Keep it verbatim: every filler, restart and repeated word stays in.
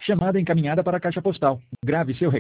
Chamada encaminhada para a caixa postal. Grave seu recado.